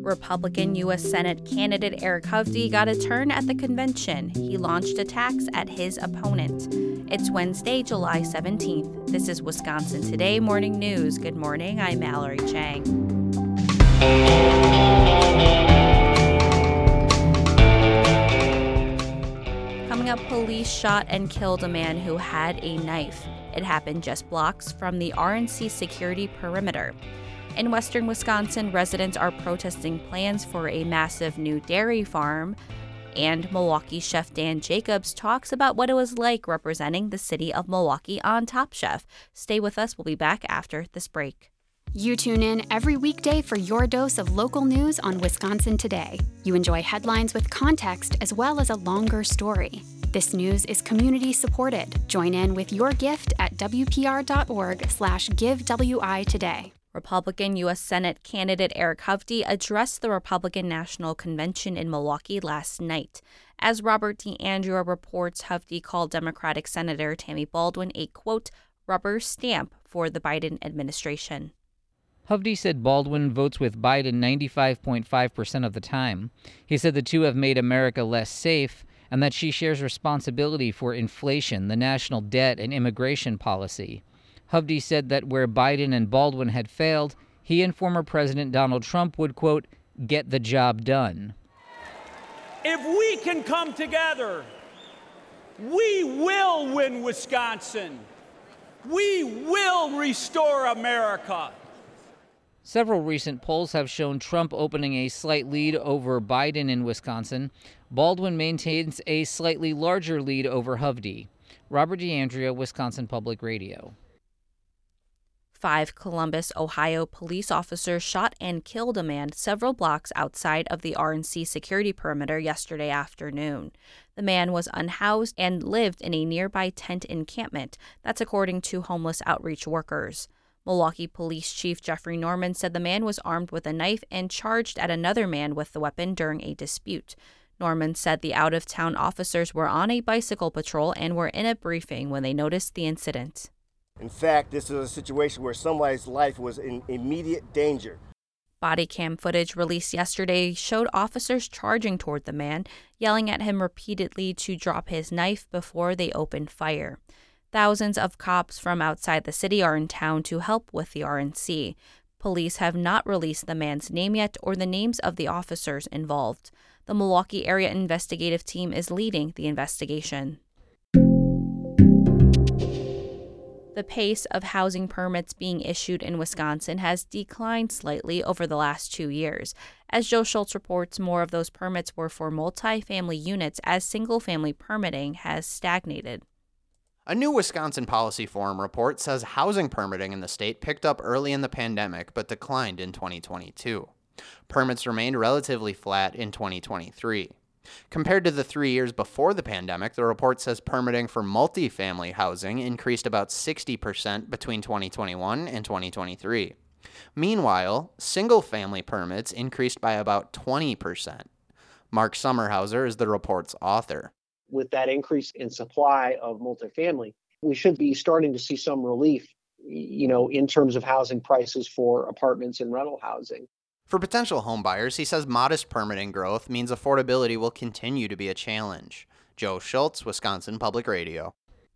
Republican U.S. Senate candidate Eric Hovde got a turn at the convention. He launched attacks at his opponent. It's Wednesday, July 17th. This is Wisconsin Today Morning News. Good morning, I'm Mallory Chang. Coming up, police shot and killed a man who had a knife. It happened just blocks from the RNC security perimeter. In western Wisconsin, residents are protesting plans for a massive new dairy farm. And Milwaukee chef Dan Jacobs talks about what it was like representing the city of Milwaukee on Top Chef. Stay with us. We'll be back after this break. You tune in every weekday for your dose of local news on Wisconsin Today. You enjoy headlines with context as well as a longer story. This news is community supported. Join in with your gift at wpr.org/givewi today. Republican U.S. Senate candidate Eric Hovde addressed the Republican National Convention in Milwaukee last night. As Robert DeAndrea reports, Hovde called Democratic Senator Tammy Baldwin a, quote, rubber stamp for the Biden administration. Hovde said Baldwin votes with Biden 95.5% of the time. He said the two have made America less safe and that she shares responsibility for inflation, the national debt, and immigration policy. Hovde said that where Biden and Baldwin had failed, he and former President Donald Trump would, quote, get the job done. If we can come together, we will win Wisconsin. We will restore America. Several recent polls have shown Trump opening a slight lead over Biden in Wisconsin. Baldwin maintains a slightly larger lead over Hovde. Robert DeAndrea, Wisconsin Public Radio. 5 Columbus, Ohio police officers shot and killed a man several blocks outside of the RNC security perimeter yesterday afternoon. The man was unhoused and lived in a nearby tent encampment. That's according to homeless outreach workers. Milwaukee Police Chief Jeffrey Norman said the man was armed with a knife and charged at another man with the weapon during a dispute. Norman said the out-of-town officers were on a bicycle patrol and were in a briefing when they noticed the incident. In fact, this is a situation where somebody's life was in immediate danger. Body cam footage released yesterday showed officers charging toward the man, yelling at him repeatedly to drop his knife before they opened fire. Thousands of cops from outside the city are in town to help with the RNC. Police have not released the man's name yet or the names of the officers involved. The Milwaukee Area Investigative Team is leading the investigation. The pace of housing permits being issued in Wisconsin has declined slightly over the last 2 years. As Joe Schultz reports, more of those permits were for multifamily units as single-family permitting has stagnated. A new Wisconsin Policy Forum report says housing permitting in the state picked up early in the pandemic but declined in 2022. Permits remained relatively flat in 2023. Compared to the 3 years before the pandemic, the report says permitting for multifamily housing increased about 60% between 2021 and 2023. Meanwhile, single-family permits increased by about 20%. Mark Sommerhauser is the report's author. With that increase in supply of multifamily, we should be starting to see some relief, in terms of housing prices for apartments and rental housing. For potential homebuyers, he says modest permitting growth means affordability will continue to be a challenge. Joe Schultz, Wisconsin Public Radio.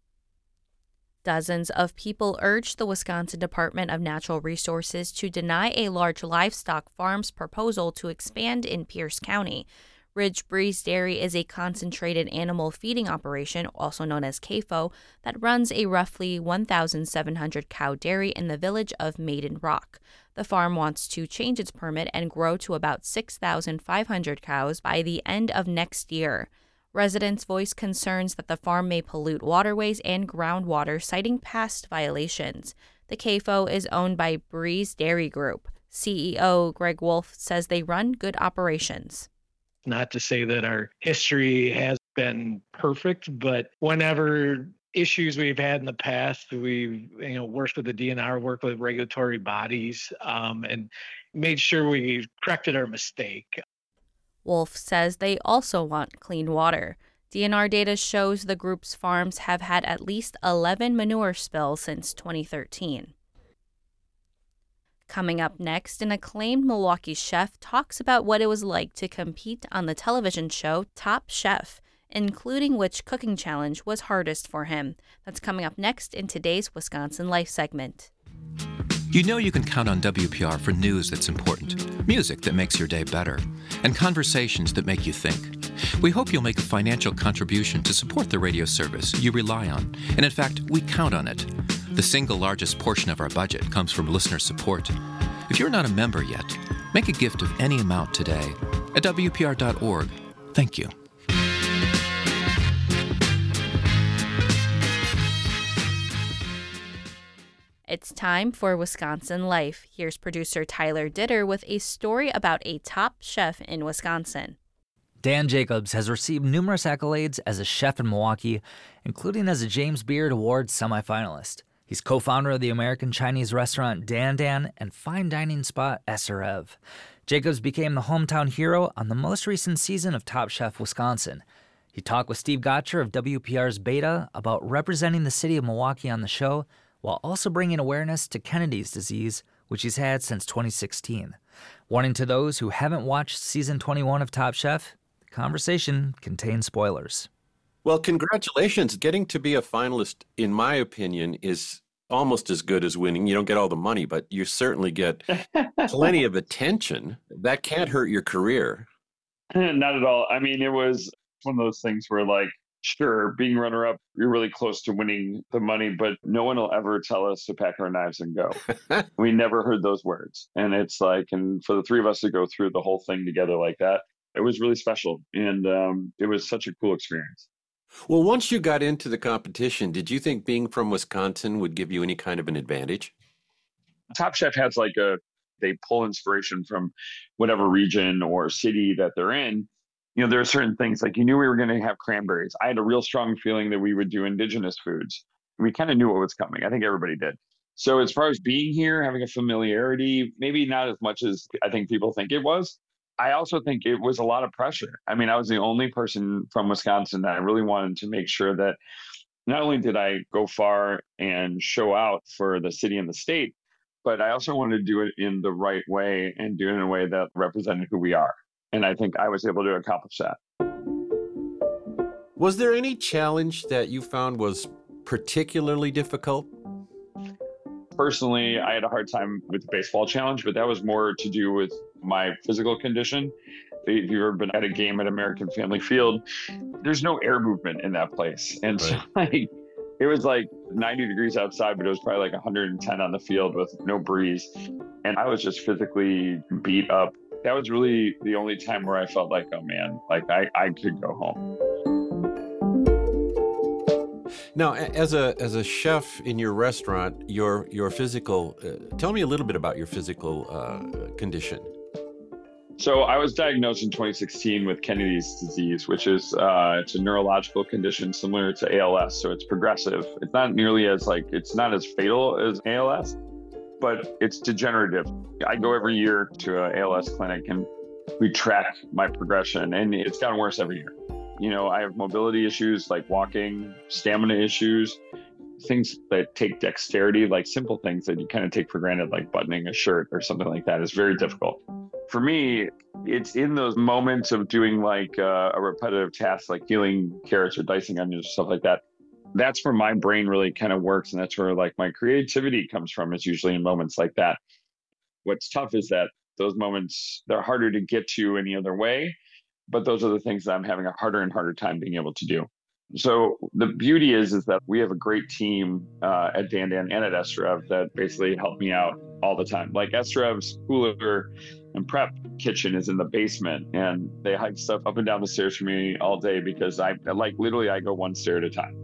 Dozens of people urged the Wisconsin Department of Natural Resources to deny a large livestock farm's proposal to expand in Pierce County. Ridge Breeze Dairy is a concentrated animal feeding operation, also known as CAFO, that runs a roughly 1,700 cow dairy in the village of Maiden Rock. The farm wants to change its permit and grow to about 6,500 cows by the end of next year. Residents voiced concerns that the farm may pollute waterways and groundwater, citing past violations. The CAFO is owned by Breeze Dairy Group. CEO Greg Wolf says they run good operations. Not to say that our history has been perfect, but whenever issues we've had in the past, we've worked with the DNR, worked with regulatory bodies, and made sure we corrected our mistake. Wolf says they also want clean water. DNR data shows the group's farms have had at least 11 manure spills since 2013. Coming up next, an acclaimed Milwaukee chef talks about what it was like to compete on the television show Top Chef, including which cooking challenge was hardest for him. That's coming up next in today's Wisconsin Life segment. You know you can count on WPR for news that's important, music that makes your day better, and conversations that make you think. We hope you'll make a financial contribution to support the radio service you rely on, and in fact, we count on it. The single largest portion of our budget comes from listener support. If you're not a member yet, make a gift of any amount today at WPR.org. Thank you. It's time for Wisconsin Life. Here's producer Tyler Ditter with a story about a top chef in Wisconsin. Dan Jacobs has received numerous accolades as a chef in Milwaukee, including as a James Beard Award semifinalist. He's co-founder of the American Chinese restaurant Dan Dan and fine dining spot SREV. Jacobs became the hometown hero on the most recent season of Top Chef Wisconsin. He talked with Steve Gotcher of WPR's Beta about representing the city of Milwaukee on the show, while also bringing awareness to Kennedy's disease, which he's had since 2016. Warning to those who haven't watched season 21 of Top Chef, the conversation contains spoilers. Well, congratulations. Getting to be a finalist, in my opinion, is almost as good as winning. You don't get all the money, but you certainly get plenty of attention. That can't hurt your career. Not at all. I mean, it was one of those things where, like, sure, being runner-up, you're really close to winning the money, but no one will ever tell us to pack our knives and go. We never heard those words. And it's like, and for the three of us to go through the whole thing together like that, it was really special. And it was such a cool experience. Well, once you got into the competition, did you think being from Wisconsin would give you any kind of an advantage? Top Chef has they pull inspiration from whatever region or city that they're in. You know, there are certain things, like you knew we were going to have cranberries. I had a real strong feeling that we would do indigenous foods. We kind of knew what was coming. I think everybody did. So as far as being here, having a familiarity, maybe not as much as I think people think it was. I also think it was a lot of pressure. I mean, I was the only person from Wisconsin that I really wanted to make sure that not only did I go far and show out for the city and the state, but I also wanted to do it in the right way and do it in a way that represented who we are. And I think I was able to accomplish that. Was there any challenge that you found was particularly difficult? Personally, I had a hard time with the baseball challenge, but that was more to do with my physical condition. If you've ever been at a game at American Family Field, there's no air movement in that place. And so it was like 90 degrees outside, but it was probably like 110 on the field with no breeze. And I was just physically beat up. That was really the only time where I felt like, oh man, like I could go home. Now, as a chef in your restaurant, your physical, tell me a little bit about your physical condition. So I was diagnosed in 2016 with Kennedy's disease, which is it's a neurological condition similar to ALS. So it's progressive. It's not nearly as it's not as fatal as ALS, but it's degenerative. I go every year to an ALS clinic and we track my progression, and it's gotten worse every year. You know, I have mobility issues like walking, stamina issues, things that take dexterity, like simple things that you kind of take for granted, like buttoning a shirt or something like that, is very difficult. For me, it's in those moments of doing like a repetitive task, like peeling carrots or dicing onions or stuff like that. That's where my brain really kind of works. And that's where like my creativity comes from, is usually in moments like that. What's tough is that those moments, they're harder to get to any other way. But those are the things that I'm having a harder and harder time being able to do. So the beauty is that we have a great team at Dan Dan and at SREV that basically help me out all the time. Like SREV's cooler and prep kitchen is in the basement, and they hike stuff up and down the stairs for me all day because I go one stair at a time.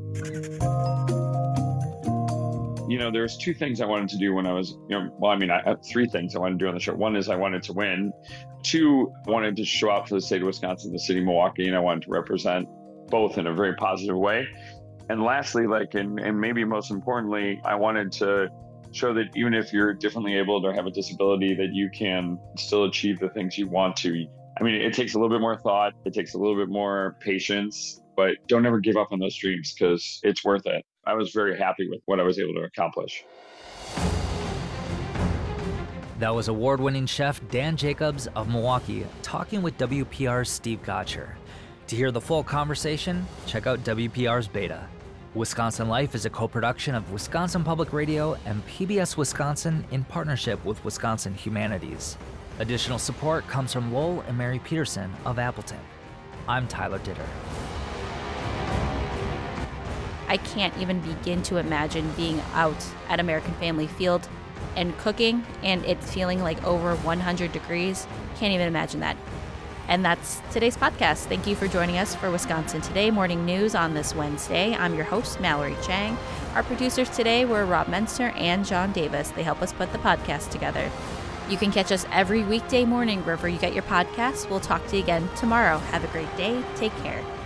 You know, there's two things I wanted to do when I was, I had three things I wanted to do on the show. One is I wanted to win. Two, I wanted to show out for the state of Wisconsin, the city of Milwaukee, and I wanted to represent both in a very positive way. And lastly, and maybe most importantly, I wanted to show that even if you're differently abled or have a disability, that you can still achieve the things you want to. I mean, it takes a little bit more thought. It takes a little bit more patience, but don't ever give up on those dreams because it's worth it. I was very happy with what I was able to accomplish. That was award-winning chef Dan Jacobs of Milwaukee talking with WPR's Steve Gotcher. To hear the full conversation, check out WPR's Beta. Wisconsin Life is a co-production of Wisconsin Public Radio and PBS Wisconsin in partnership with Wisconsin Humanities. Additional support comes from Lowell and Mary Peterson of Appleton. I'm Tyler Ditter. I can't even begin to imagine being out at American Family Field and cooking and it feeling like over 100 degrees. Can't even imagine that. And that's today's podcast. Thank you for joining us for Wisconsin Today Morning News on this Wednesday. I'm your host, Mallory Chang. Our producers today were Rob Menster and John Davis. They help us put the podcast together. You can catch us every weekday morning wherever you get your podcasts. We'll talk to you again tomorrow. Have a great day. Take care.